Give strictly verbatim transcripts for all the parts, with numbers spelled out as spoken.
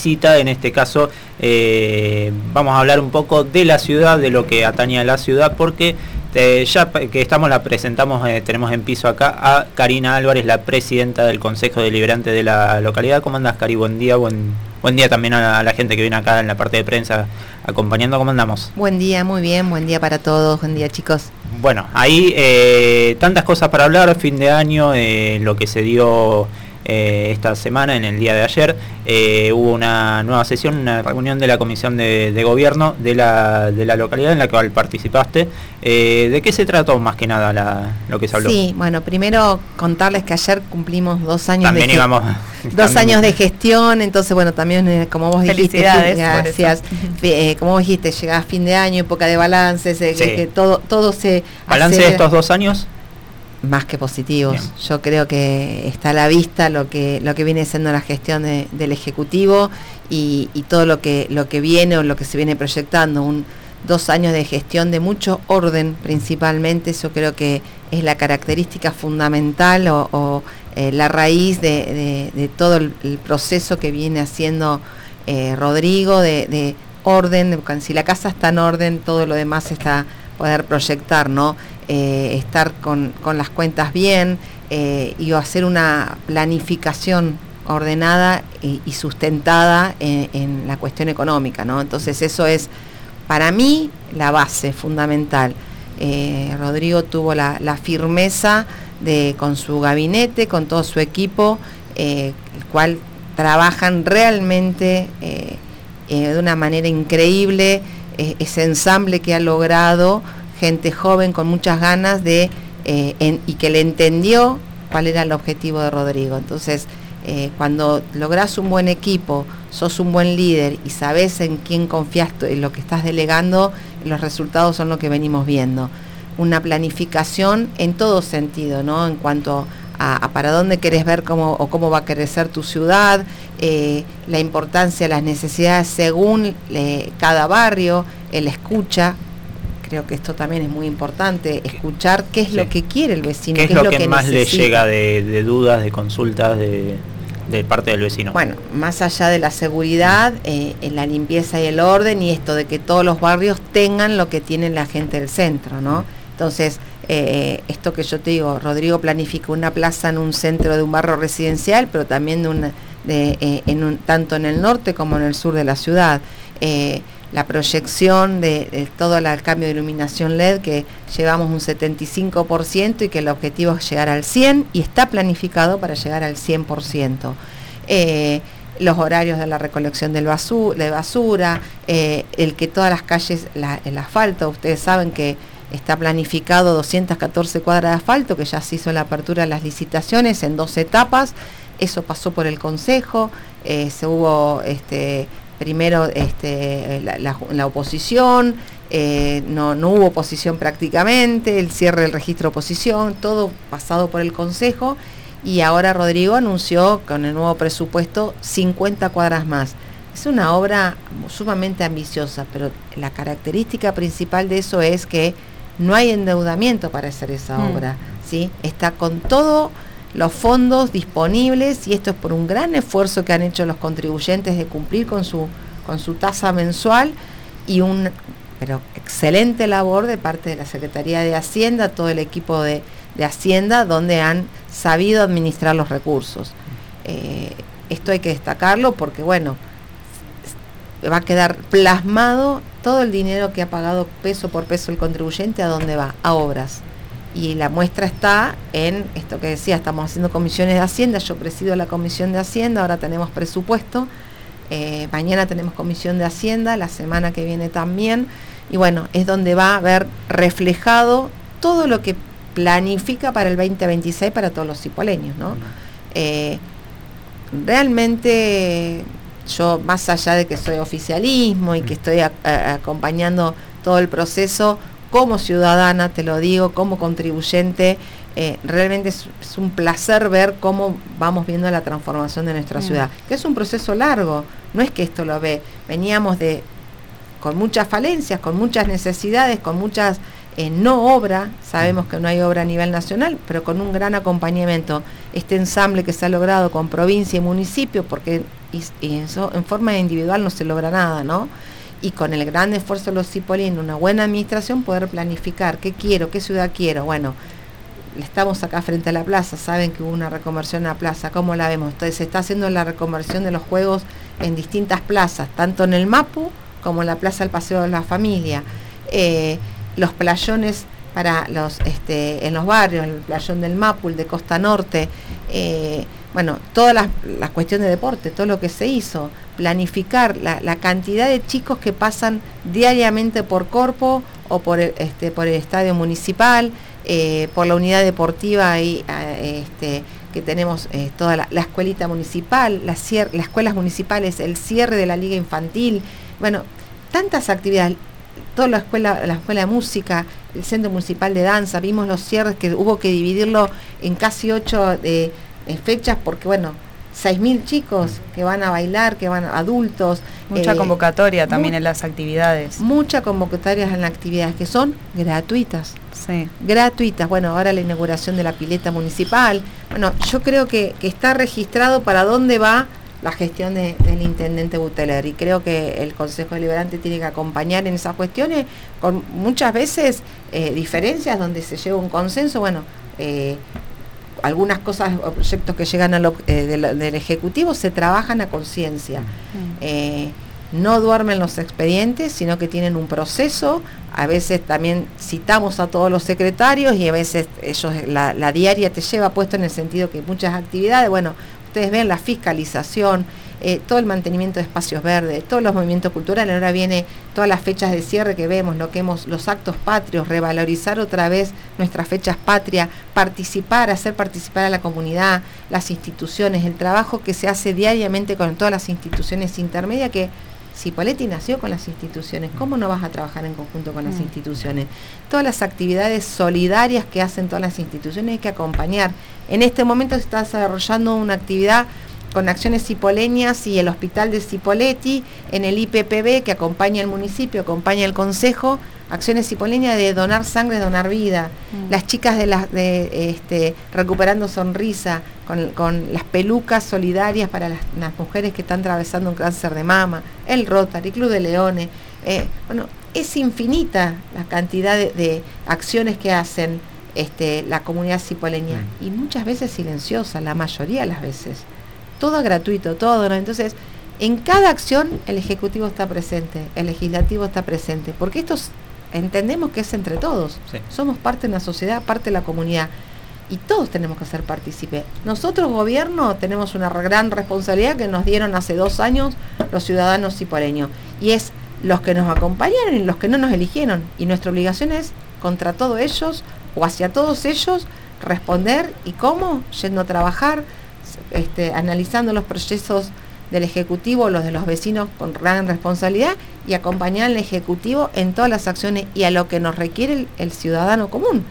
cita, en este caso eh, vamos a hablar un poco de la ciudad, de lo que atañe a la ciudad, porque eh, ya que estamos la presentamos, eh, tenemos en piso acá a Karina Álvarez, la presidenta del Consejo Deliberante de la localidad. ¿Cómo andás, Cari? Buen día, buen, buen día también a la, a la gente que viene acá en la parte de prensa acompañando. ¿Cómo andamos? Buen día, muy bien, buen día para todos, buen día, chicos. Bueno, ahí eh, tantas cosas para hablar, fin de año, eh, lo que se dio eh, esta semana, en el día de ayer, eh, hubo una nueva sesión, una reunión de la Comisión de, de Gobierno de la, de la localidad en la cual participaste. Eh, ¿De qué se trató más que nada la, lo que se habló? Sí, bueno, primero contarles que ayer cumplimos dos años también de íbamos, dos también años de gestión, entonces bueno, también eh, como vos dijiste, gracias, eh, como vos dijiste, llegaba a fin de año, época de balances, eh, sí. que, que todo, todo se... ¿Balance hace... de estos dos años? Más que positivos. Bien. Yo creo que está a la vista lo que lo que viene siendo la gestión de, del Ejecutivo y, y todo lo que lo que viene o lo que se viene proyectando. Un dos años de gestión de mucho orden, principalmente. Yo creo que es la característica fundamental o, o eh, la raíz de, de, de todo el, el proceso que viene haciendo eh, Rodrigo de, de orden. De, si la casa está en orden, todo lo demás está poder proyectar, ¿no? Eh, estar con, con las cuentas bien eh, y hacer una planificación ordenada y, y sustentada en, en la cuestión económica, ¿no? Entonces eso es para mí la base fundamental. Eh, Rodrigo tuvo la, la firmeza de con su gabinete, con todo su equipo, eh, el cual trabajan realmente eh, eh, de una manera increíble, eh, ese ensamble que ha logrado gente joven con muchas ganas de eh, en, y que le entendió cuál era el objetivo de Rodrigo. Entonces, eh, cuando lográs un buen equipo, sos un buen líder y sabés en quién confías en lo que estás delegando, los resultados son lo que venimos viendo. Una planificación en todo sentido, ¿no? En cuanto a, a para dónde querés ver cómo o cómo va a crecer tu ciudad, eh, la importancia, las necesidades según eh, cada barrio, el escucha. Creo que esto también es muy importante, escuchar qué es sí. lo que quiere el vecino. ¿Qué es, qué lo, es lo que, que más necesita? Le llega de, de dudas, de consultas de, de parte del vecino? Bueno, más allá de la seguridad, eh, en la limpieza y el orden, y esto de que todos los barrios tengan lo que tiene la gente del centro, ¿no? Entonces, eh, esto que yo te digo, Rodrigo planifica una plaza en un centro de un barrio residencial, pero también de una, de, eh, en un, tanto en el norte como en el sur de la ciudad. Eh, la proyección de, de todo el cambio de iluminación L E D, que llevamos un setenta y cinco por ciento y que el objetivo es llegar al cien por ciento y está planificado para llegar al cien por ciento. Eh, los horarios de la recolección del basura, de basura, eh, el que todas las calles, la, el asfalto, ustedes saben que está planificado doscientas catorce cuadras de asfalto, que ya se hizo la apertura de las licitaciones en dos etapas, eso pasó por el Consejo, eh, se hubo... este primero este, la, la, la oposición, eh, no, no hubo oposición prácticamente, el cierre del registro de oposición, todo pasado por el Consejo, y ahora Rodrigo anunció con el nuevo presupuesto cincuenta cuadras más. Es una obra sumamente ambiciosa, pero la característica principal de eso es que no hay endeudamiento para hacer esa mm. obra, ¿sí? Está con todo los fondos disponibles, y esto es por un gran esfuerzo que han hecho los contribuyentes de cumplir con su con su tasa mensual y un pero excelente labor de parte de la Secretaría de Hacienda, todo el equipo de, de Hacienda, donde han sabido administrar los recursos. Eh, esto hay que destacarlo porque, bueno, va a quedar plasmado todo el dinero que ha pagado peso por peso el contribuyente, ¿a dónde va? A obras. Y la muestra está en esto que decía, estamos haciendo comisiones de Hacienda, yo presido la comisión de Hacienda, ahora tenemos presupuesto, eh, mañana tenemos comisión de Hacienda, la semana que viene también, y bueno, es donde va a ver reflejado todo lo que planifica para el veinte veintiséis para todos los cipoleños, ¿no? Eh, realmente yo, más allá de que soy oficialismo y que estoy a, a, acompañando todo el proceso, como ciudadana, te lo digo, como contribuyente, eh, realmente es, es un placer ver cómo vamos viendo la transformación de nuestra mm. ciudad, que es un proceso largo, no es que esto lo ve, veníamos de con muchas falencias, con muchas necesidades, con muchas eh, no obra, sabemos que no hay obra a nivel nacional, pero con un gran acompañamiento, este ensamble que se ha logrado con provincia y municipio, porque y, y eso, en forma individual no se logra nada, ¿no? Y con el gran esfuerzo de los cipolinos, una buena administración, poder planificar qué quiero, qué ciudad quiero. Bueno, estamos acá frente a la plaza, saben que hubo una reconversión en la plaza, ¿cómo la vemos? Entonces se está haciendo la reconversión de los juegos en distintas plazas, tanto en el Mapu como en la Plaza del Paseo de la Familia. Eh, los playones para los este, en los barrios, el playón del Mapu, el de Costa Norte, eh, bueno, todas las, las cuestiones de deporte, todo lo que se hizo, planificar la, la cantidad de chicos que pasan diariamente por Corpo o por el, este, por el estadio municipal, eh, por la unidad deportiva y, eh, este, que tenemos eh, toda la, la escuelita municipal, la cier- las escuelas municipales, el cierre de la liga infantil, bueno, tantas actividades, toda la escuela, la escuela de música, el centro municipal de danza, vimos los cierres que hubo que dividirlo en casi ocho eh, eh, fechas porque bueno, seis mil chicos que van a bailar, que van adultos. Mucha eh, convocatoria también mu- en las actividades. Muchas convocatorias en las actividades que son gratuitas. Sí. Gratuitas. Bueno, ahora la inauguración de la pileta municipal. Bueno, yo creo que, que está registrado para dónde va la gestión de, del intendente Buteler, y creo que el Consejo Deliberante tiene que acompañar en esas cuestiones, con muchas veces eh, diferencias donde se lleva un consenso. Bueno, eh, algunas cosas o proyectos que llegan al, eh, del, del Ejecutivo se trabajan a conciencia. Mm. Eh, no duermen los expedientes, sino que tienen un proceso. A veces también citamos a todos los secretarios y a veces ellos la, la diaria te lleva puesto en el sentido que muchas actividades, bueno, ustedes ven la fiscalización, eh, todo el mantenimiento de espacios verdes, todos los movimientos culturales. Ahora viene todas las fechas de cierre que vemos, lo que hemos, los actos patrios, revalorizar otra vez nuestras fechas patrias, participar, hacer participar a la comunidad, las instituciones, el trabajo que se hace diariamente con todas las instituciones intermedias, que Cipolletti nació con las instituciones, ¿cómo no vas a trabajar en conjunto con las mm. instituciones? Todas las actividades solidarias que hacen todas las instituciones hay que acompañar. En este momento se está desarrollando una actividad con acciones cipoleñas y el hospital de Cipolletti, en el I P P B que acompaña al municipio, acompaña el consejo, acciones cipoleñas de donar sangre, donar vida. Mm. Las chicas de las de este Recuperando Sonrisa, con, con las pelucas solidarias para las, las mujeres que están atravesando un cáncer de mama, el Rotary Club de Leones. Eh, bueno, es infinita la cantidad de, de acciones que hacen este, la comunidad cipoleña, mm. y muchas veces silenciosa, la mayoría de las veces. Todo gratuito, todo, ¿no? Entonces, en cada acción el Ejecutivo está presente, el Legislativo está presente, porque estos entendemos que es entre todos. Sí. Somos parte de la sociedad, parte de la comunidad, y todos tenemos que ser partícipes. Nosotros, gobierno, tenemos una gran responsabilidad que nos dieron hace dos años los ciudadanos cipoleños, y es los que nos acompañaron y los que no nos eligieron, y nuestra obligación es contra todos ellos, o hacia todos ellos, responder. ¿Y cómo? Yendo a trabajar, Este, analizando los procesos del Ejecutivo, los de los vecinos con gran responsabilidad, y acompañar al Ejecutivo en todas las acciones y a lo que nos requiere el, el ciudadano común.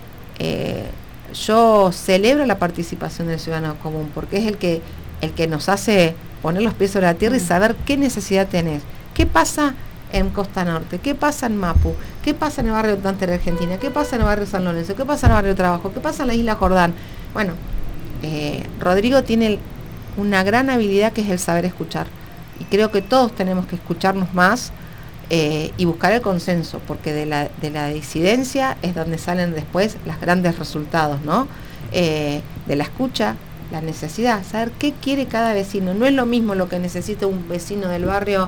Eh, yo celebro la participación del ciudadano común, porque es el que, el que nos hace poner los pies sobre la tierra y saber qué necesidad tenés, qué pasa en Costa Norte, qué pasa en Mapu, qué pasa en el barrio Dante de Argentina, qué pasa en el barrio San Lorenzo, qué pasa en el barrio Trabajo, qué pasa en la isla Jordán. Bueno, Eh, Rodrigo tiene una gran habilidad que es el saber escuchar, y creo que todos tenemos que escucharnos más eh, y buscar el consenso, porque de la, de la disidencia es donde salen después los grandes resultados, ¿no? Eh, de la escucha, la necesidad, saber qué quiere cada vecino. No es lo mismo lo que necesita un vecino del barrio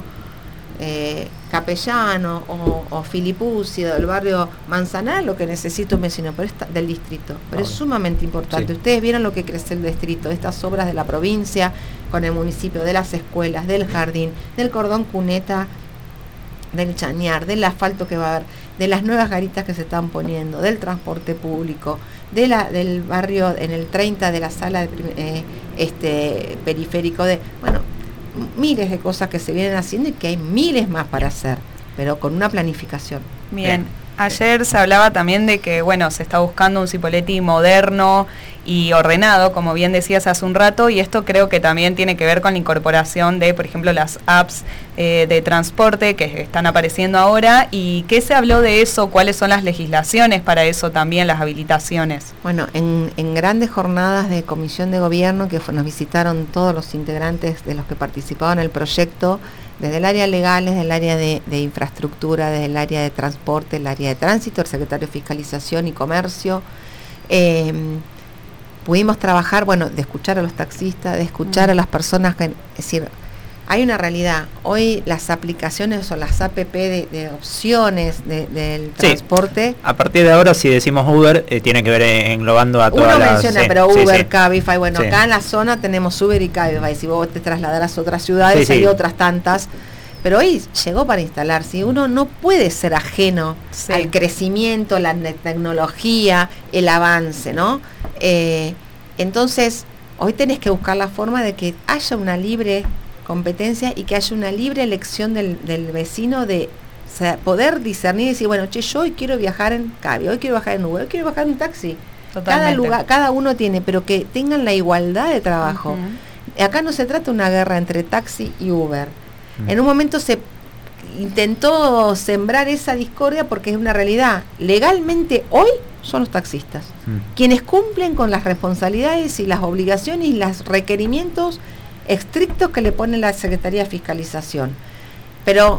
eh, Capellano o, o Filipuzzi, del barrio Manzanar, lo que necesita un vecino pero está, del distrito, pero oh. es sumamente importante. Sí. Ustedes vieron lo que crece el distrito, estas obras de la provincia con el municipio, de las escuelas, del jardín, del cordón cuneta, del chañar, del asfalto que va a haber, de las nuevas garitas que se están poniendo, del transporte público, de la, del barrio en el treinta, de la sala de, eh, este periférico, de bueno, miles de cosas que se vienen haciendo y que hay miles más para hacer, pero con una planificación. Bien, Ayer se hablaba también de que, bueno, se está buscando un Cipolletti moderno y ordenado, como bien decías hace un rato, y esto creo que también tiene que ver con la incorporación de, por ejemplo, las apps eh, de transporte que están apareciendo ahora. ¿Y qué se habló de eso? ¿Cuáles son las legislaciones para eso también, las habilitaciones? Bueno, en, en grandes jornadas de comisión de gobierno que fue, nos visitaron todos los integrantes de los que participaban en el proyecto, desde el área legal, desde el área de, de infraestructura, desde el área de transporte, el área de tránsito, el secretario de Fiscalización y Comercio. Eh, pudimos trabajar, bueno, de escuchar a los taxistas, de escuchar mm. a las personas, que, es decir, hay una realidad. Hoy las aplicaciones o las app de, de opciones de, del sí. transporte. A partir de ahora, si decimos Uber, eh, tiene que ver eh, englobando a todas Uno las... menciona, sí, pero sí, Uber, sí. Cabify, bueno, sí. acá en la zona tenemos Uber y Cabify. Si vos te trasladarás a otras ciudades, sí, hay sí. otras tantas. Pero hoy llegó para instalarse. Uno no puede ser ajeno sí. al crecimiento, la tecnología, el avance, ¿no? Eh, entonces, hoy tenés que buscar la forma de que haya una libre competencia y que haya una libre elección del, del vecino de o sea, poder discernir y decir, bueno, che, yo hoy quiero viajar en Cabify, hoy quiero viajar en Uber, hoy quiero viajar en taxi. Totalmente. Cada lugar, cada uno tiene, pero que tengan la igualdad de trabajo. Uh-huh. Acá no se trata de una guerra entre taxi y Uber. Uh-huh. En un momento se intentó sembrar esa discordia porque es una realidad. Legalmente hoy son los taxistas uh-huh. quienes cumplen con las responsabilidades y las obligaciones y los requerimientos estrictos que le pone la Secretaría de Fiscalización. Pero,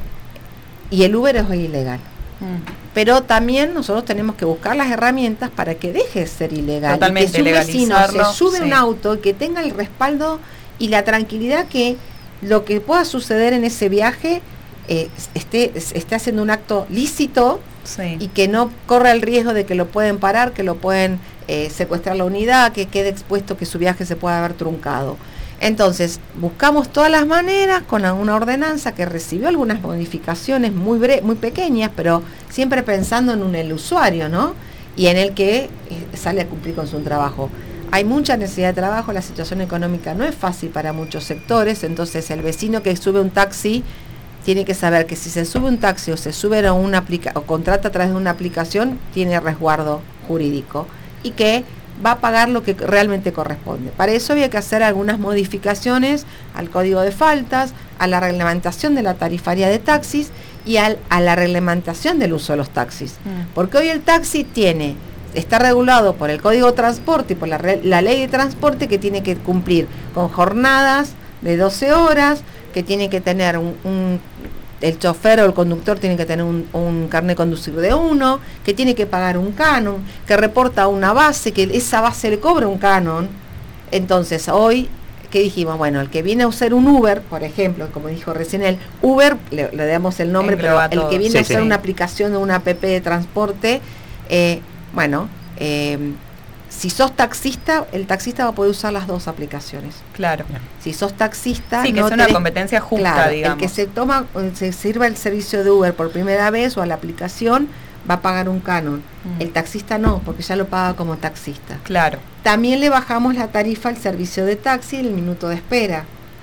y el Uber es hoy ilegal. Mm. Pero también nosotros tenemos que buscar las herramientas para que deje de ser ilegal. Totalmente, y que si un vecino se sube sí. un auto y que tenga el respaldo y la tranquilidad que lo que pueda suceder en ese viaje eh, esté, esté haciendo un acto lícito sí. y que no corra el riesgo de que lo pueden parar, que lo pueden eh, secuestrar la unidad, que quede expuesto que su viaje se pueda haber truncado. Entonces, buscamos todas las maneras con una ordenanza que recibió algunas modificaciones muy bre- muy pequeñas, pero siempre pensando en un, el usuario, ¿no? Y en el que eh, sale a cumplir con su trabajo. Hay mucha necesidad de trabajo, la situación económica no es fácil para muchos sectores, entonces el vecino que sube un taxi tiene que saber que si se sube un taxi o se sube a una aplica- o contrata a través de una aplicación, tiene resguardo jurídico y que va a pagar lo que realmente corresponde. Para eso había que hacer algunas modificaciones al código de faltas, a la reglamentación de la tarifaria de taxis y al, a la reglamentación del uso de los taxis. Mm. Porque hoy el taxi tiene, está regulado por el Código de Transporte y por la, la Ley de Transporte, que tiene que cumplir con jornadas de doce horas, que tiene que tener un, un el chofer o el conductor tiene que tener un, un carnet de conducir de uno, que tiene que pagar un canon, que reporta una base, que esa base le cobra un canon. Entonces hoy, ¿qué dijimos? Bueno, el que viene a usar un Uber, por ejemplo, como dijo recién él, Uber, le, le damos el nombre, Engloba pero todo. El que viene sí, a usar sí. una aplicación de una app de transporte, eh, bueno, eh, si sos taxista, el taxista va a poder usar las dos aplicaciones. Claro. Si sos taxista... Sí, que no es una tenés, competencia justa, claro, digamos. El que se toma, se sirva el servicio de Uber por primera vez o a la aplicación, va a pagar un canon. Mm. El taxista no, porque ya lo paga como taxista. Claro. También le bajamos la tarifa al servicio de taxi y el minuto de espera.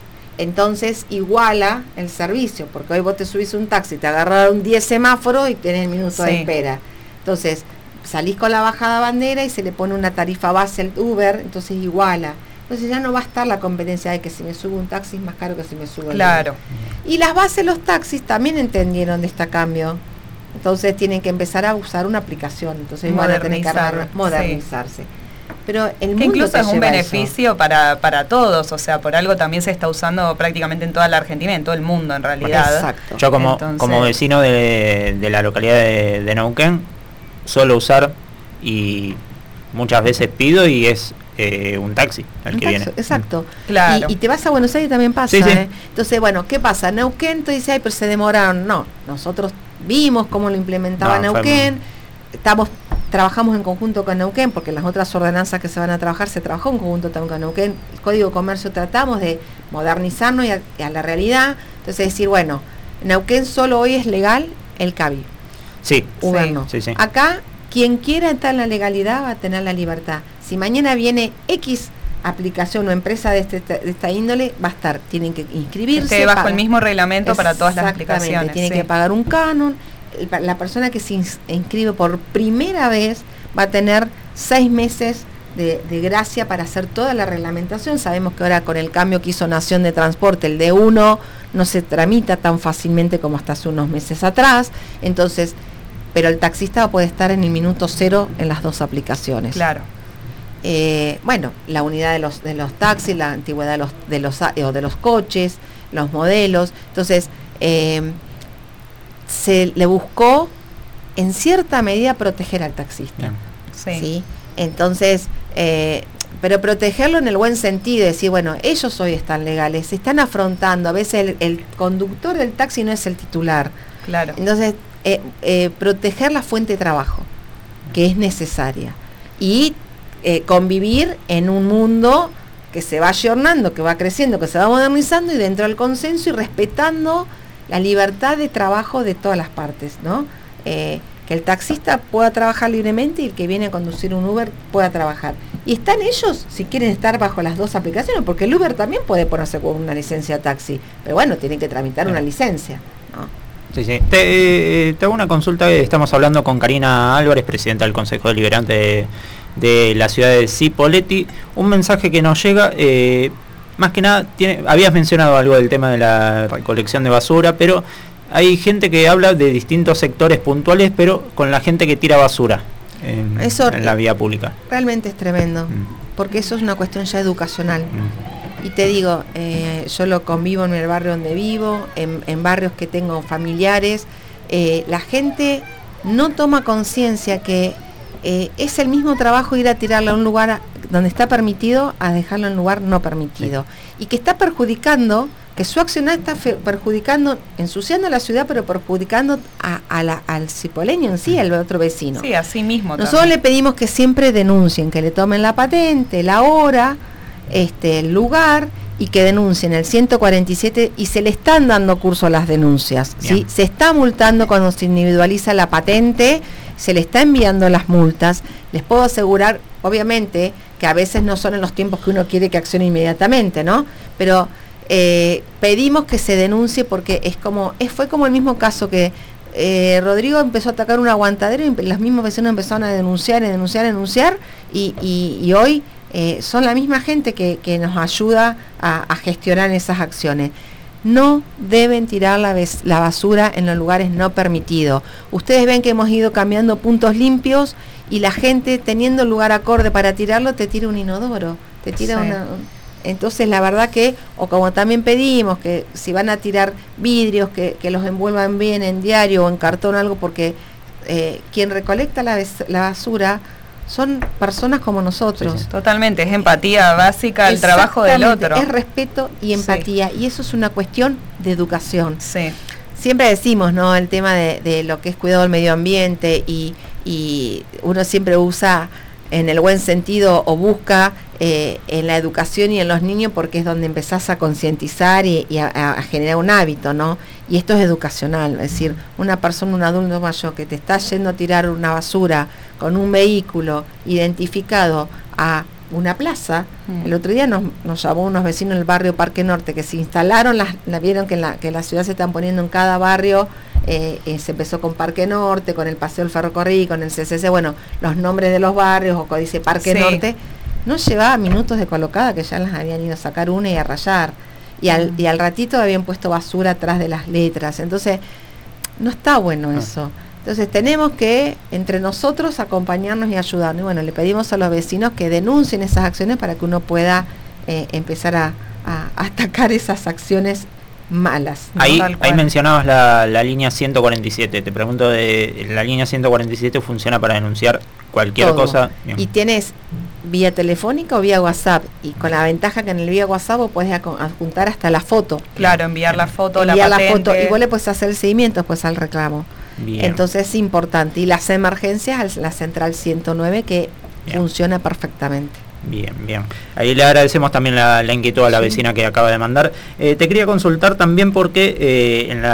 Entonces iguala el servicio, porque hoy vos te subís un taxi, te agarraron diez semáforos y tenés el minuto sí. de espera. Entonces... salís con la bajada bandera y se le pone una tarifa base al Uber, entonces iguala. Entonces ya no va a estar la competencia de que si me subo un taxi es más caro que si me subo el Claro. Uber. Y las bases, los taxis también entendieron de este cambio. Entonces tienen que empezar a usar una aplicación. Entonces van a tener que armar, modernizarse. Sí. Pero el mundo que incluso es un beneficio eso. para para todos, o sea, por algo también se está usando prácticamente en toda la Argentina, en todo el mundo en realidad. Exacto. Yo como, Entonces, como vecino de, de la localidad de, de Neuquén, suelo usar y muchas veces pido y es eh, un taxi el un que taxi, viene. Exacto. Claro. Y, y te vas a Buenos Aires y también pasa. Sí, sí. ¿eh? Entonces, bueno, ¿qué pasa? Neuquén te dice, ay, pero se demoraron. No, nosotros vimos cómo lo implementaba no, Neuquén. Estamos, trabajamos en conjunto con Neuquén, porque las otras ordenanzas que se van a trabajar se trabajó en conjunto también con Neuquén. El Código de Comercio tratamos de modernizarnos y a, y a la realidad. Entonces decir, bueno, Neuquén solo hoy es legal el Cabify. Sí. Uber sí, no. Sí, sí. Acá, quien quiera estar en la legalidad va a tener la libertad. Si mañana viene X aplicación o empresa de, este, de esta índole, va a estar, tienen que inscribirse. Esté bajo pagar. el mismo reglamento para todas las aplicaciones. Tienen sí. que pagar un canon. la persona que se inscribe por primera vez va a tener seis meses de, de gracia para hacer toda la reglamentación. Sabemos que ahora con el cambio que hizo Nación de Transporte, el D uno no se tramita tan fácilmente como hasta hace unos meses atrás, entonces, pero el taxista puede estar en el minuto cero en las dos aplicaciones. Claro. Eh, bueno, la unidad de los de los taxis, la antigüedad de los de los o de los coches, los modelos. Entonces, eh, se le buscó en cierta medida proteger al taxista. Sí. ¿Sí? Entonces, eh, pero protegerlo en el buen sentido, decir, bueno, ellos hoy están legales, se están afrontando, a veces el, el conductor del taxi no es el titular. Claro. Entonces, eh, eh, proteger la fuente de trabajo, que es necesaria. Y eh, convivir en un mundo que se va ayornando, que va creciendo, que se va modernizando y dentro del consenso y respetando la libertad de trabajo de todas las partes, ¿no? Eh, que el taxista pueda trabajar libremente y el que viene a conducir un Uber pueda trabajar. Y están ellos, si quieren estar bajo las dos aplicaciones, porque el Uber también puede ponerse con una licencia de taxi, pero bueno, tienen que tramitar una licencia, ¿no? Sí, sí. Te, te hago una consulta, estamos hablando con Karina Álvarez, presidenta del Consejo Deliberante de, de la ciudad de Cipolletti. Un mensaje que nos llega, eh, más que nada, tiene, habías mencionado algo del tema de la recolección de basura, pero hay gente que habla de distintos sectores puntuales, pero con la gente que tira basura en, eso en la vía pública. Realmente es tremendo, mm. porque eso es una cuestión ya educacional. Mm. Y te digo, eh, yo lo convivo en el barrio donde vivo, en, en barrios que tengo familiares, eh, la gente no toma conciencia que eh, es el mismo trabajo ir a tirarlo a un lugar donde está permitido a dejarlo en un lugar no permitido. Sí. Y que está perjudicando, que su accionar está fe, perjudicando, ensuciando la ciudad, pero perjudicando a, a la, al cipoleño en sí, al otro vecino. Sí, así mismo. Nosotros también le pedimos que siempre denuncien, que le tomen la patente, la hora, este, el lugar, y que denuncien el ciento cuarenta y siete, y se le están dando curso a las denuncias, ¿sí? Se está multando cuando se individualiza la patente, se le está enviando las multas. Les puedo asegurar, obviamente, que a veces no son en los tiempos que uno quiere que accione inmediatamente, ¿no? Pero eh, pedimos que se denuncie porque es como, es, fue como el mismo caso que eh, Rodrigo empezó a atacar un aguantadero y los mismos vecinos empezaron a denunciar, y denunciar, a denunciar, y, y, y hoy eh, son la misma gente que, que nos ayuda a, a gestionar esas acciones. No deben tirar la, la basura en los lugares no permitidos. Ustedes ven que hemos ido cambiando puntos limpios y la gente, teniendo el lugar acorde para tirarlo, te tira un inodoro, te tira sí. una... Entonces la verdad que, o como también pedimos, que si van a tirar vidrios, que, que los envuelvan bien en diario o en cartón o algo, porque eh, quien recolecta la, la basura son personas como nosotros. Sí, sí. Totalmente, es empatía básica al trabajo del otro. Es respeto y empatía, sí. Y eso es una cuestión de educación. Sí. Siempre decimos, ¿no?, el tema de, de lo que es cuidado del medio ambiente, y, y uno siempre usa en el buen sentido o busca eh, en la educación y en los niños, porque es donde empezás a concientizar y, y a, a generar un hábito, ¿no? Y esto es educacional, es decir, una persona, un adulto mayor que te está yendo a tirar una basura con un vehículo identificado a una plaza. Mm. El otro día nos, nos llamó unos vecinos del barrio Parque Norte que se instalaron, las, la vieron que en la, que la ciudad se están poniendo en cada barrio. Eh, eh, se empezó con Parque Norte, con el Paseo del Ferrocarril, con el C C C, bueno, los nombres de los barrios, o dice Parque sí. Norte, no llevaba minutos de colocada que ya las habían ido a sacar una y a rayar, y al, mm. y al ratito habían puesto basura atrás de las letras. Entonces no está bueno ah. eso. Entonces tenemos que entre nosotros acompañarnos y ayudarnos, y bueno, le pedimos a los vecinos que denuncien esas acciones para que uno pueda eh, empezar a, a, a atacar esas acciones malas. Ahí, ahí mencionabas la, la línea ciento cuarenta y siete. Te pregunto, de la línea ciento cuarenta y siete funciona para denunciar cualquier todo. cosa. Bien. Y tienes vía telefónica o vía WhatsApp, y con la ventaja que en el vía WhatsApp vos podés adjuntar hasta la foto. Claro, enviar la foto, enviar la, la patente. foto, y vos le puedes hacer el seguimiento después al reclamo. Bien. Entonces es importante. Y las emergencias, la central ciento nueve, que bien. funciona perfectamente. Bien, bien. Ahí le agradecemos también la, la inquietud a la sí. vecina que acaba de mandar. Eh, te quería consultar también porque eh, en,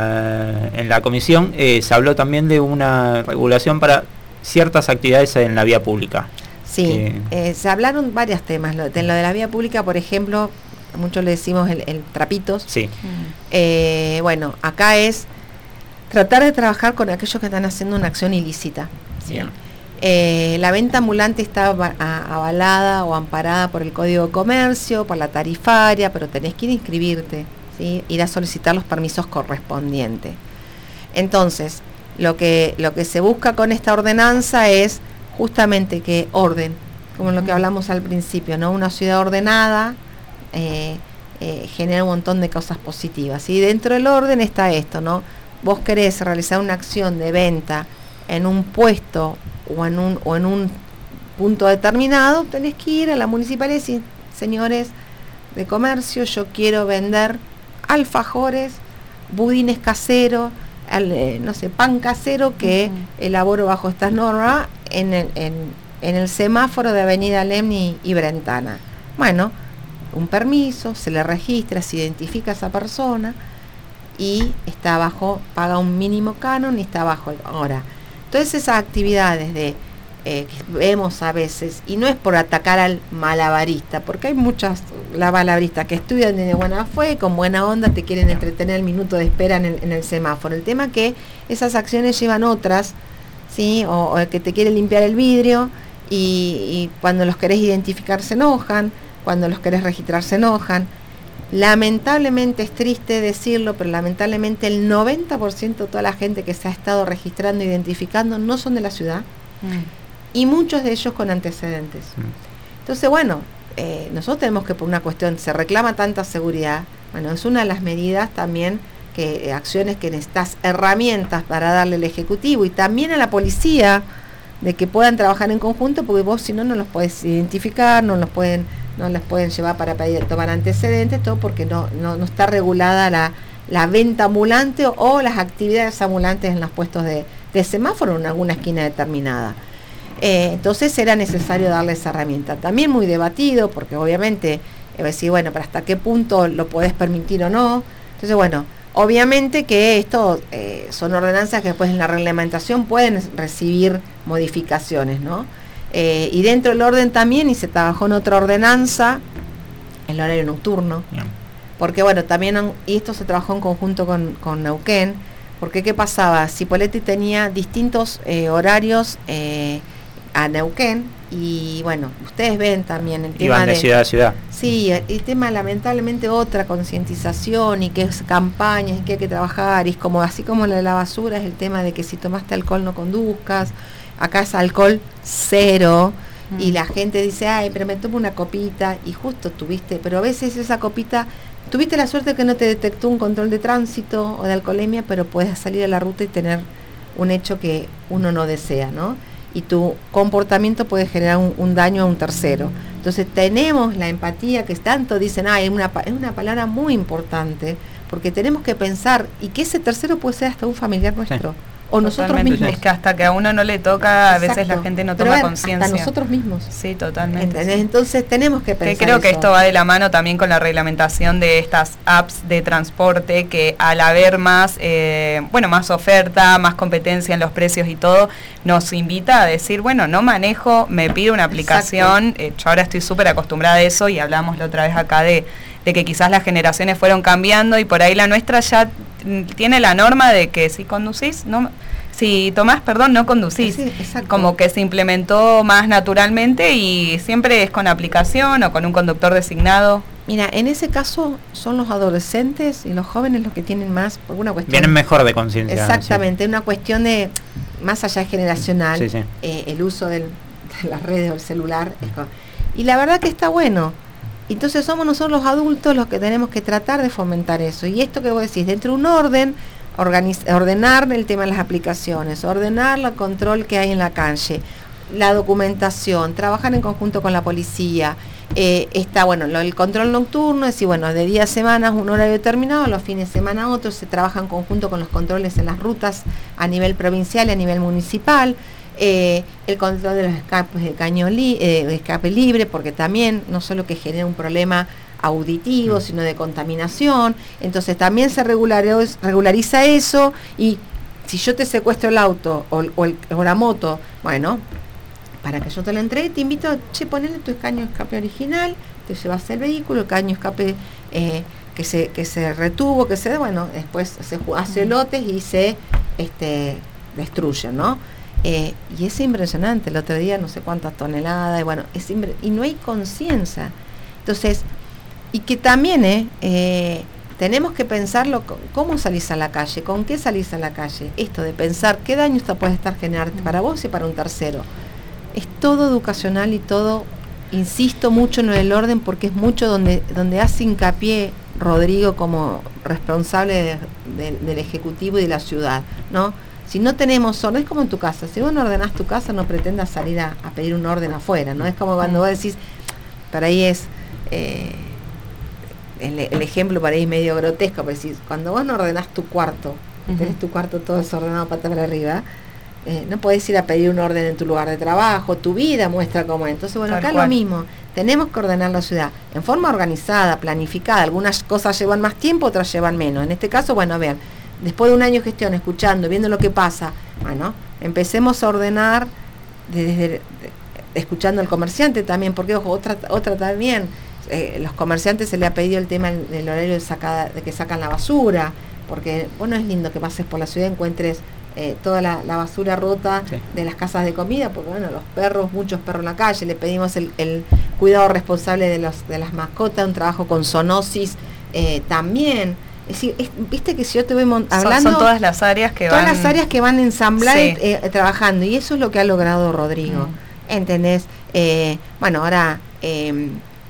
la, en la comisión eh, se habló también de una regulación para ciertas actividades en la vía pública. Sí, eh, eh, se hablaron varios temas. Lo, de lo de la vía pública, por ejemplo, muchos le decimos el, el trapitos. Sí. Eh, bueno, acá es tratar de trabajar con aquellos que están haciendo una acción ilícita. ¿Sí? Eh, la venta ambulante está avalada o amparada por el Código de Comercio, por la tarifaria, pero tenés que ir a inscribirte, ¿sí? Ir a solicitar los permisos correspondientes. Entonces, lo que, lo que se busca con esta ordenanza es justamente que orden, como lo que hablamos al principio, ¿no? Una ciudad ordenada eh, eh, genera un montón de cosas positivas. Y dentro del orden está esto, ¿no? Vos querés realizar una acción de venta en un puesto o en un, o en un punto determinado, tenés que ir a la municipalidad y decir, señores de comercio, yo quiero vender alfajores, budines caseros, al, eh, no sé, pan casero que uh-huh. elaboro bajo estas normas en el, en, en el semáforo de Avenida Lemni y Brentana. Bueno, un permiso, se le registra, se identifica a esa persona y está bajo, paga un mínimo canon y está bajo. Ahora, todas esas actividades de eh, que vemos a veces, y no es por atacar al malabarista, porque hay muchas malabaristas que estudian de buena fe, con buena onda, te quieren entretener el minuto de espera en el, en el semáforo. El tema es que esas acciones llevan otras, ¿sí? O, o el que te quiere limpiar el vidrio y, y cuando los querés identificar se enojan, cuando los querés registrar se enojan. Lamentablemente, es triste decirlo, pero lamentablemente el noventa por ciento de toda la gente que se ha estado registrando e identificando no son de la ciudad, mm. y muchos de ellos con antecedentes. Mm. Entonces, bueno, eh, nosotros tenemos que, por una cuestión, se reclama tanta seguridad, bueno, es una de las medidas también, que eh, acciones que necesitas, herramientas para darle al Ejecutivo y también a la policía, de que puedan trabajar en conjunto, porque vos si no, no los podés identificar, no los pueden... no les pueden llevar para pedir, tomar antecedentes, todo porque no, no, no está regulada la, la venta ambulante o, o las actividades ambulantes en los puestos de, de semáforo en alguna esquina determinada. Eh, entonces era necesario darle esa herramienta. También muy debatido, porque obviamente, es decir, bueno, pero hasta qué punto lo podés permitir o no. Entonces, bueno, obviamente que esto eh, son ordenanzas que después en la reglamentación pueden recibir modificaciones, ¿no? Eh, y dentro del orden también, y se trabajó en otra ordenanza, el horario nocturno, yeah. porque bueno, también, y esto se trabajó en conjunto con, con Neuquén, porque ¿qué pasaba? Cipolletti tenía distintos eh, horarios eh, a Neuquén, y bueno, ustedes ven también el tema Iban de, de ciudad a ciudad. Sí, el tema lamentablemente otra concientización, y que es campañas, y que hay que trabajar, y es como, así como la de la basura, es el tema de que si tomaste alcohol no conduzcas. Acá es alcohol cero, mm. y la gente dice, ay, pero me tomo una copita, y justo tuviste, pero a veces esa copita, tuviste la suerte que no te detectó un control de tránsito o de alcoholemia, pero puedes salir a la ruta y tener un hecho que uno no desea, ¿no? Y tu comportamiento puede generar un, un daño a un tercero. Entonces tenemos la empatía, que tanto dicen, ay, es una, es una palabra muy importante, porque tenemos que pensar, y que ese tercero puede ser hasta un familiar nuestro. Sí. O nosotros mismos. Es que hasta que a uno no le toca, a veces Exacto. la gente no toma conciencia. Hasta nosotros mismos. Sí, totalmente. Sí. Entonces tenemos que pensar. Que creo eso. que esto va de la mano también con la reglamentación de estas apps de transporte, que al haber más, eh, bueno, más oferta, más competencia en los precios y todo, nos invita a decir, bueno, no manejo, me pido una aplicación. Eh, yo ahora estoy súper acostumbrada a eso, y hablamos la otra vez acá de, de que quizás las generaciones fueron cambiando, y por ahí la nuestra ya tiene la norma de que si conducís, no, si tomás, perdón, no conducís. Sí, como que se implementó más naturalmente, y siempre es con aplicación o con un conductor designado. Mira, en ese caso son los adolescentes y los jóvenes los que tienen más, por una cuestión... Vienen mejor de conciencia. Exactamente, sí. Una cuestión de, más allá generacional, sí, sí. Eh, el uso del, de las redes o el celular. Y la verdad que está bueno. Entonces somos nosotros los adultos los que tenemos que tratar de fomentar eso. Y esto que vos decís, dentro de un orden, organiz- ordenar el tema de las aplicaciones, ordenar el control que hay en la calle, la documentación, trabajar en conjunto con la policía. Eh, está, bueno, lo, el control nocturno, es decir, bueno, de día a semana un horario determinado, los fines de semana otros, se trabaja en conjunto con los controles en las rutas a nivel provincial y a nivel municipal. Eh, el control de los escapes de caño li- eh, de escape libre, porque también no solo que genera un problema auditivo, mm. sino de contaminación. Entonces también se regulariza, regulariza eso, y si yo te secuestro el auto o, o, el, o la moto, bueno, para que yo te la entregue, te invito a, che, ponele tu caño de escape original, te llevas el vehículo, el caño de escape eh, que se que se retuvo, que se, bueno, después se hace lotes y se este, destruyen, ¿no? Eh, y es impresionante, el otro día no sé cuántas toneladas, y bueno, es impre- y no hay conciencia. Entonces, y que también eh, eh, tenemos que pensarlo, cómo salís a la calle, con qué salís a la calle, esto de pensar qué daño esto puede estar generando para vos y para un tercero. Es todo educacional y todo, insisto mucho en el orden porque es mucho donde, donde hace hincapié Rodrigo como responsable de, de, del Ejecutivo y de la ciudad, ¿no? Si no tenemos orden, es como en tu casa, si vos no ordenás tu casa no pretendas salir a, a pedir un orden afuera, ¿no? Es como cuando vos decís, para ahí es... Eh, El, el ejemplo para ahí es medio grotesco, pero si cuando vos no ordenás tu cuarto, uh-huh. tenés tu cuarto todo desordenado pata para arriba, eh, no podés ir a pedir un orden en tu lugar de trabajo, tu vida muestra cómo es. Entonces, bueno, Tal acá cual. Lo mismo, tenemos que ordenar la ciudad en forma organizada, planificada, algunas cosas llevan más tiempo, otras llevan menos. En este caso, bueno, a ver, después de un año de gestión, escuchando, viendo lo que pasa, bueno, empecemos a ordenar desde, desde escuchando al comerciante también, porque ojo, otra, otra también, Eh, los comerciantes se le ha pedido el tema del horario de, sacada, de que sacan la basura, porque bueno, es lindo que pases por la ciudad y encuentres eh, toda la, la basura rota sí. de las casas de comida, porque bueno, los perros, muchos perros en la calle, le pedimos el, el cuidado responsable de, los, de las mascotas, un trabajo con zoonosis eh, también. Es decir, es, viste que si yo te voy mon- hablando... Son, son todas las áreas que todas van... las áreas que van a ensamblar sí. eh, eh, trabajando, y eso es lo que ha logrado Rodrigo. Mm. ¿Entendés? Eh, bueno, ahora... Eh,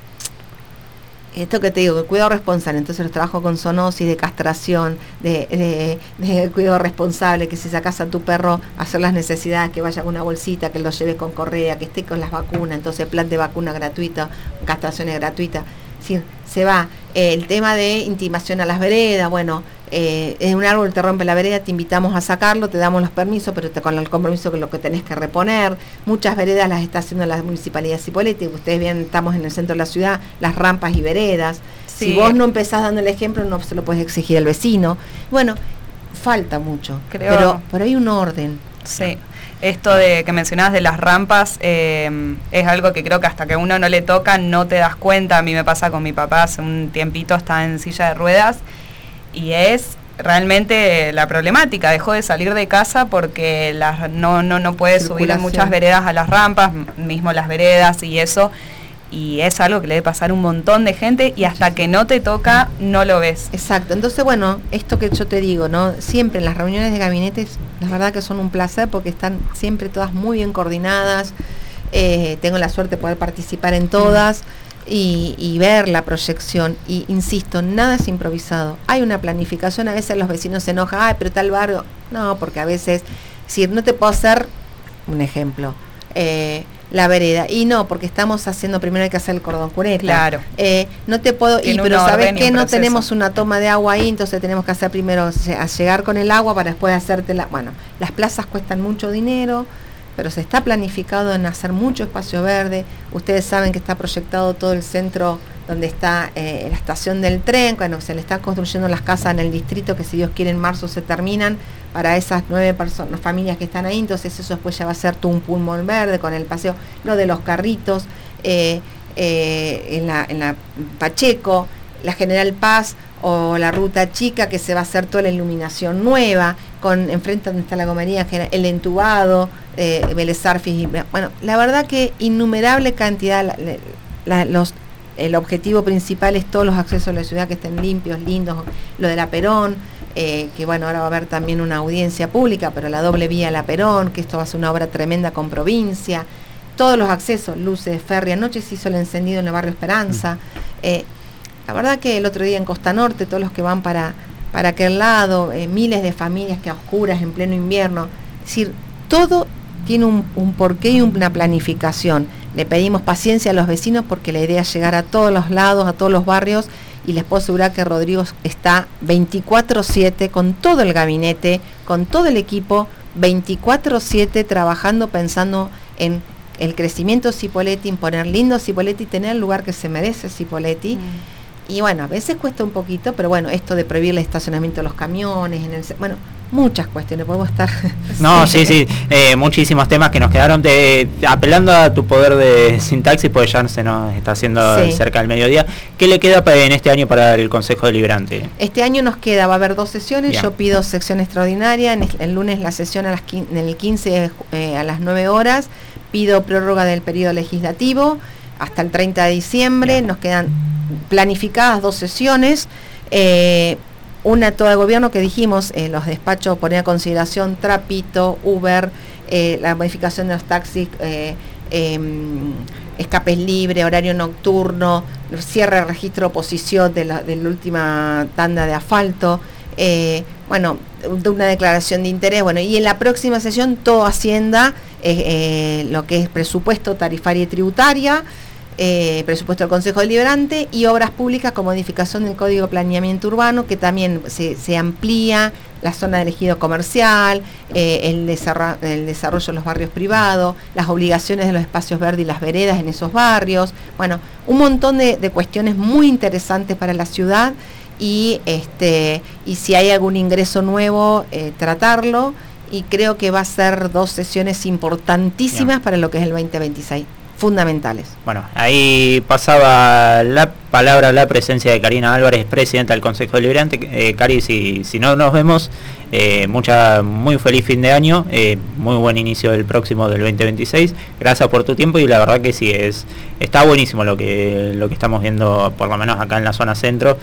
esto que te digo, el cuidado responsable, entonces los trabajos con zoonosis, de castración, de, de, de cuidado responsable, que si sacas a tu perro a hacer las necesidades, que vaya con una bolsita, que lo lleves con correa, que esté con las vacunas, entonces plan de vacuna gratuita, castraciones gratuitas, es decir, se va. Eh, el tema de intimación a las veredas, bueno, eh, es un árbol te rompe la vereda, te invitamos a sacarlo, te damos los permisos, pero te, con el compromiso que lo que tenés que reponer. Muchas veredas las está haciendo la Municipalidad de Cipolletti, ustedes bien, estamos en el centro de la ciudad, las rampas y veredas. Sí. Si vos no empezás dando el ejemplo, no se lo puedes exigir al vecino. Bueno, falta mucho, Creo... pero, pero hay un orden. Sí. Esto de que mencionabas de las rampas eh, es algo que creo que hasta que uno no le toca no te das cuenta. A mí me pasa con mi papá, hace un tiempito está en silla de ruedas y es realmente la problemática. Dejó de salir de casa porque las, no, no, no puede subir en muchas veredas a las rampas, mismo las veredas y eso. Y es algo que le debe pasar a un montón de gente y hasta que no te toca no lo ves. Exacto, entonces bueno, esto que yo te digo, ¿no? Siempre en las reuniones de gabinetes, la verdad que son un placer porque están siempre todas muy bien coordinadas, eh, tengo la suerte de poder participar en todas y, y ver la proyección, y insisto, nada es improvisado, hay una planificación, a veces los vecinos se enojan, ay, pero tal barrio, no, porque a veces, si no te puedo hacer un ejemplo, eh, la vereda, y no, porque estamos haciendo, primero hay que hacer el cordón cuneta. Claro. Eh, no te puedo, y, pero sabes que no tenemos una toma de agua ahí, entonces tenemos que hacer primero a llegar con el agua para después hacerte la, bueno, las plazas cuestan mucho dinero, pero se está planificado en hacer mucho espacio verde. Ustedes saben que está proyectado todo el centro donde está eh, la estación del tren, cuando se le están construyendo las casas en el distrito, que si Dios quiere en marzo se terminan, para esas nueve personas, familias que están ahí, entonces eso después ya va a ser todo un pulmón verde con el paseo, lo de los carritos, eh, eh, en, la, en la Pacheco, la General Paz o la Ruta Chica, que se va a hacer toda la iluminación nueva, con enfrente donde está la gomería, el entubado, eh, Vélez Arfiz, bueno, la verdad que innumerable cantidad, la, la, los, el objetivo principal es todos los accesos a la ciudad que estén limpios, lindos, lo de la Perón, Eh, que bueno, ahora va a haber también una audiencia pública, pero la doble vía a la Perón, que esto va a ser una obra tremenda con provincia, todos los accesos, luces, ferry, anoche se hizo el encendido en el barrio Esperanza, eh, la verdad que el otro día en Costa Norte, todos los que van para, para aquel lado, eh, miles de familias que a oscuras en pleno invierno, es decir, todo tiene un, un porqué y una planificación. Le pedimos paciencia a los vecinos porque la idea es llegar a todos los lados, a todos los barrios, y les puedo asegurar que Rodrigo está veinticuatro siete con todo el gabinete, con todo el equipo, veinticuatro siete trabajando, pensando en el crecimiento de Cipolletti, en poner lindo Cipolletti, tener el lugar que se merece Cipolletti. Mm. Y bueno, a veces cuesta un poquito, pero bueno, esto de prohibir el estacionamiento de los camiones, en el, bueno, muchas cuestiones, podemos estar... No, sí, sí, eh, muchísimos temas que nos quedaron, de, apelando a tu poder de sintaxis, pues ya se nos está haciendo sí. cerca del mediodía. ¿Qué le queda para, en este año para el Consejo Deliberante? Este año nos queda, va a haber dos sesiones, Bien. Yo pido sección extraordinaria, en el, el lunes la sesión a las en el quince eh, a las nueve horas, pido prórroga del periodo legislativo hasta el treinta de diciembre, Bien. Nos quedan planificadas dos sesiones, eh, una toda de gobierno que dijimos, eh, los despachos poner a consideración Trapito, Uber, eh, la modificación de los taxis, eh, eh, escapes libres, horario nocturno, cierre de registro de oposición de la, de la última tanda de asfalto, eh, bueno, de una declaración de interés, bueno, y en la próxima sesión todo Hacienda, eh, eh, lo que es presupuesto tarifaria y tributaria, Eh, presupuesto del Consejo Deliberante y obras públicas con modificación del Código de Planeamiento Urbano, que también se, se amplía la zona de ejido comercial, eh, el, desarrollo, el desarrollo de los barrios privados, las obligaciones de los espacios verdes y las veredas en esos barrios, bueno, un montón de, de cuestiones muy interesantes para la ciudad y, este, y si hay algún ingreso nuevo, eh, tratarlo, y creo que va a ser dos sesiones importantísimas Bien. Para lo que es el veinte veintiséis. Fundamentales. Bueno, ahí pasaba la palabra, la presencia de Karina Álvarez, presidenta del Consejo Deliberante. Eh, Cari, si, si no nos vemos, eh, mucha, muy feliz fin de año, eh, muy buen inicio del próximo del veinte veintiséis. Gracias por tu tiempo y la verdad que sí, es está buenísimo lo que, lo que estamos viendo, por lo menos acá en la zona centro.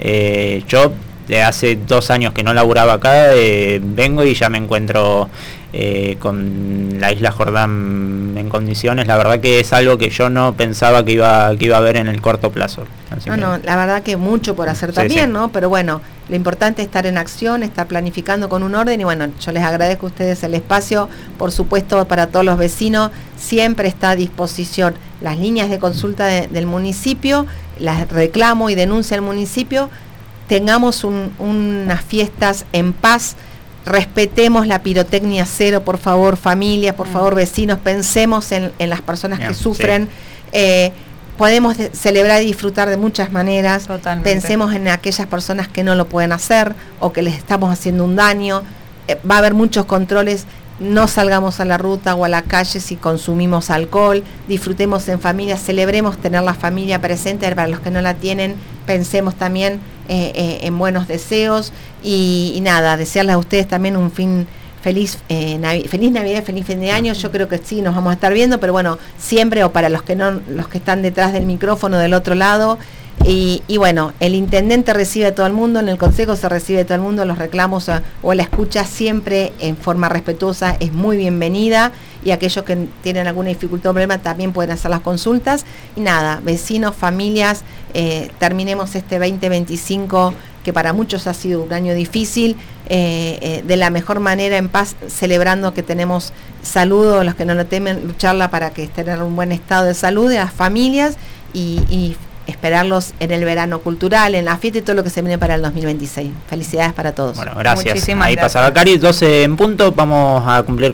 Eh, yo de hace dos años que no laburaba acá, eh, vengo y ya me encuentro eh, con la isla Jordán en condiciones. La verdad que es algo que yo no pensaba que iba que iba a haber en el corto plazo. Así no, que... no, la verdad que mucho por hacer también, sí, sí. ¿no? Pero bueno, lo importante es estar en acción, estar planificando con un orden y bueno, yo les agradezco a ustedes el espacio, por supuesto para todos los vecinos, siempre está a disposición las líneas de consulta de, del municipio, las reclamo y denuncia al municipio, tengamos un, unas fiestas en paz, respetemos la pirotecnia cero, por favor, familia, por favor, vecinos, pensemos en, en las personas yeah, que sufren, sí. eh, podemos de, celebrar y disfrutar de muchas maneras. Totalmente. Pensemos en aquellas personas que no lo pueden hacer o que les estamos haciendo un daño, eh, va a haber muchos controles, no salgamos a la ruta o a la calle si consumimos alcohol, disfrutemos en familia, celebremos tener la familia presente, para los que no la tienen, pensemos también eh, eh, en buenos deseos y, y nada, desearles a ustedes también un fin feliz, eh, Navi- feliz Navidad, feliz fin de año. Yo creo que sí, nos vamos a estar viendo, pero bueno, siempre, o para los que no, los que están detrás del micrófono del otro lado. Y, y bueno, el intendente recibe a todo el mundo, en el consejo se recibe a todo el mundo, los reclamos a, o la escucha siempre en forma respetuosa es muy bienvenida, y aquellos que tienen alguna dificultad o problema también pueden hacer las consultas. Y nada, vecinos, familias, eh, terminemos este veinte veinticinco, que para muchos ha sido un año difícil, eh, eh, de la mejor manera, en paz, celebrando que tenemos salud, los que no lo temen, lucharla para que estén en un buen estado de salud de las familias y, y esperarlos en el verano cultural, en la fiesta y todo lo que se viene para el dos mil veintiséis. Felicidades para todos. Bueno, gracias. Muchísimas Ahí gracias. pasaba Cari, doce en punto, vamos a cumplir